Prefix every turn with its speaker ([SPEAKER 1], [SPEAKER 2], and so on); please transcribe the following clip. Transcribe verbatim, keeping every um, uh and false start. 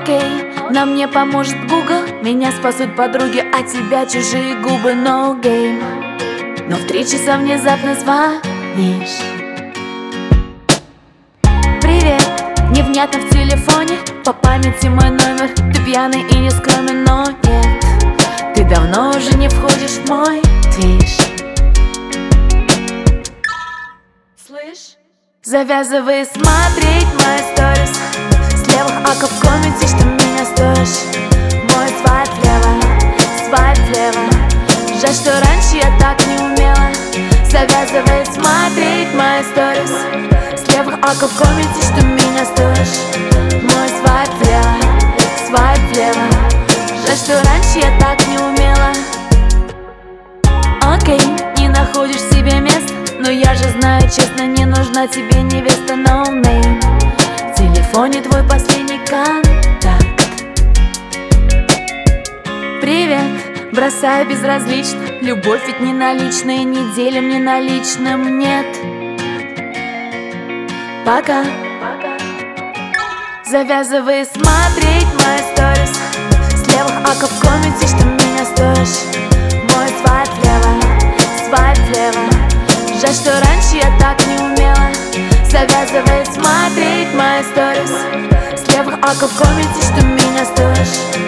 [SPEAKER 1] Окей, на мне поможет Google, меня спасут подруги, а тебя чужие губы. No game. Но в три часа внезапно звонишь. Привет, невнятно в телефоне, по памяти мой номер. Ты пьяный и не скромен, но нет, ты давно уже не входишь в мой движ. Слышь? Завязывай смотреть мои сторис с левых аков в комменте, что меня стоишь. Мой свайп влево, свайп влево. Жаль, что раньше я так не умела. Завязывай смотреть мои сторис с левых аков в комменте, что меня стоишь. Мой свайп влево, свайп влево. Жаль, что раньше я так не умела. Окей, не находишь себе места, но я же знаю честно, не нужна тебе невеста. No name. В телефоне твой последний контакт. Привет, бросаю безразлично. Любовь ведь не наличная, не делим не наличным, нет. Пока. Завязывай смотреть мои сторис с левых аков в комменте, что меня стоишь. Мой свайп влево, свайп влево. Жаль, что раньше я так не умела. Завязывай смотреть мои сторис с левых аков в комменте, что меня стоишь.